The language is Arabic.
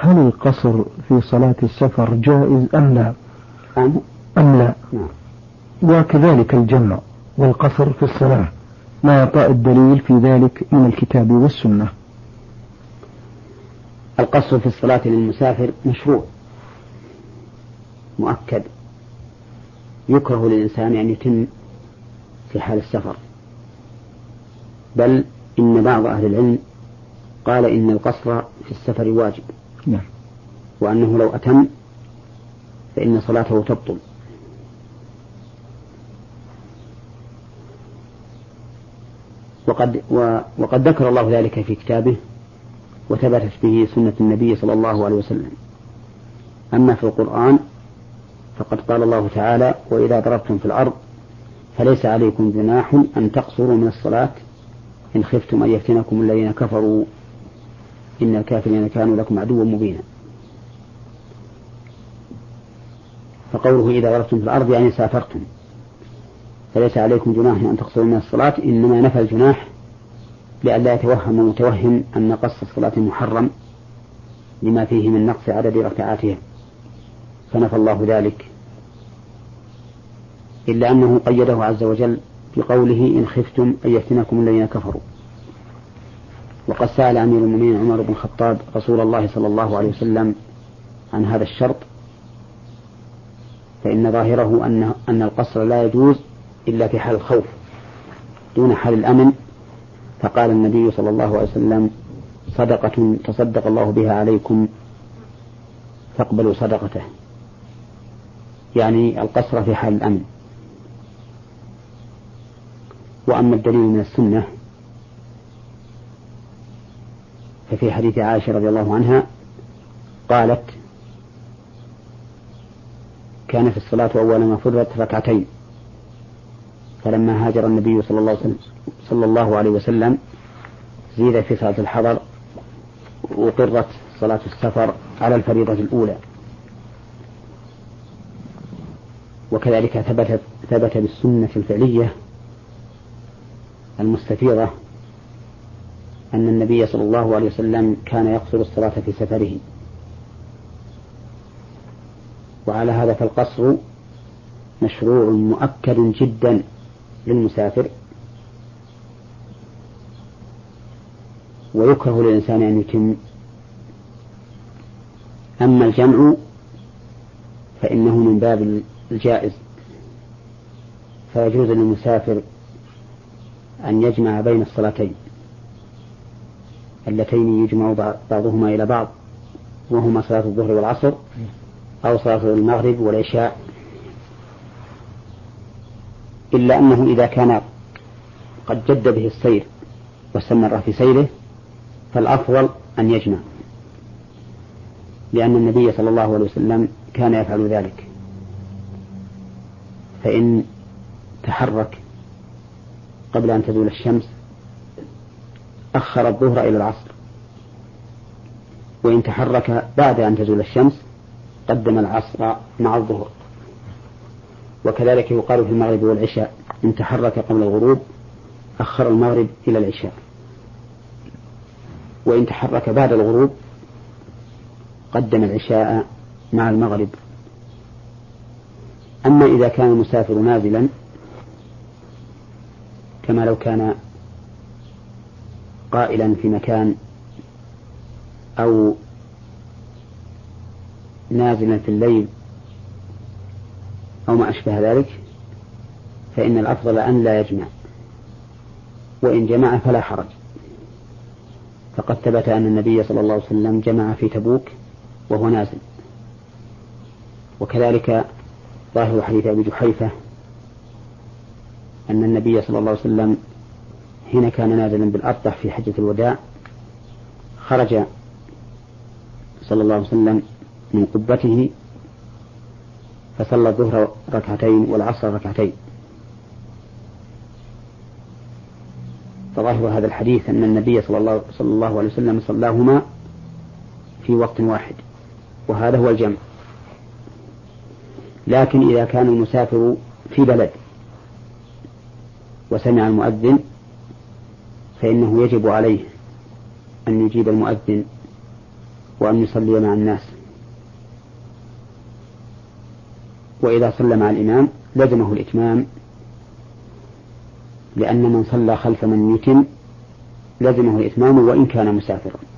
هل القصر في صلاة السفر جائز أم لا؟ أم لا؟ وكذلك الجمع والقصر في الصلاة، ما يعطى الدليل في ذلك من الكتاب والسنة؟ القصر في الصلاة للمسافر مشروع مؤكد، يكره للإنسان أن يتم في حال السفر، بل إن بعض أهل العلم قال إن القصر في السفر واجب، وأنه لو أتم فإن صلاته تبطل. وقد ذكر الله ذلك في كتابه وثبتت به سنة النبي صلى الله عليه وسلم. أما في القرآن فقد قال الله تعالى: وإذا ضربتم في الأرض فليس عليكم جناح أن تقصروا من الصلاة إن خفتم أن يفتنكم الذين كفروا إن الكافرين كانوا لكم عدوا مبينا. فقوله إذا ضربتم في الأرض يعني سافرتم، فليس عليكم جناح أن تقصروا من الصلاة، إنما نفى الجناح لئلا يتوهم متوهم أن قصر الصلاة محرم لما فيه من نقص عدد ركعاتها، فنفى الله ذلك، إلا أنه قيده عز وجل بقوله: إن خفتم أن يفتنكم الذين كفروا. وقد سأل أمير المؤمنين عمر بن الخطاب رسول الله صلى الله عليه وسلم عن هذا الشرط، فإن ظاهره أن القصر لا يجوز إلا في حال الخوف دون حال الأمن، فقال النبي صلى الله عليه وسلم: صدقة تصدق الله بها عليكم فاقبلوا صدقته، يعني القصر في حال الأمن. وأما الدليل من السنة ففي حديث عائشة رضي الله عنها قالت: كانت الصلاة أول ما فرضت ركعتين، فلما هاجر النبي صلى الله عليه وسلم زيد في صلاة الحضر وقرت صلاة السفر على الفريضة الأولى. وكذلك ثبت بالسنة الفعلية المستفيضة أن النبي صلى الله عليه وسلم كان يقصر الصلاة في سفره. وعلى هذا فالقصر مشروع مؤكد جدا للمسافر، ويكره للإنسان أن يتم. أما الجمع فإنه من باب الجائز، فيجوز للمسافر أن يجمع بين الصلاتين اللتين يجمع بعضهما إلى بعض، وهما صلاة الظهر والعصر أو صلاة المغرب والعشاء، إلا أنه إذا كان قد جد به السير واستمر في سيره فالأفضل أن يجمع، لأن النبي صلى الله عليه وسلم كان يفعل ذلك. فإن تحرك قبل أن تزول الشمس أخر الظهر إلى العصر، وإن تحرك بعد أن تزول الشمس قدم العصر مع الظهر. وكذلك يقال في المغرب والعشاء: إن تحرك قبل الغروب أخر المغرب إلى العشاء، وإن تحرك بعد الغروب قدم العشاء مع المغرب. أما إذا كان المسافر نازلا كما لو كان قائلا في مكان أو نازلا في الليل أو ما أشبه ذلك، فإن الأفضل أن لا يجمع، وإن جمع فلا حرج. فقد ثبت أن النبي صلى الله عليه وسلم جمع في تبوك وهو نازل. وكذلك ظاهر حديث أبي جحيفة أن النبي صلى الله عليه وسلم حين كان نازلا بالأبطح في حجة الوداع خرج صلى الله عليه وسلم من قبته فصلى الظهر ركعتين والعصر ركعتين. فظاهر هذا الحديث أن النبي صلى الله عليه وسلم صلاهما في وقت واحد، وهذا هو الجمع. لكن إذا كان المسافر في بلد وسمع المؤذن فإنه يجب عليه أن يجيب المؤذن وأن يصلي مع الناس، وإذا صلى مع الإمام لزمه الإتمام، لأن من صلى خلف من يتم لزمه الإتمام وإن كان مسافرا.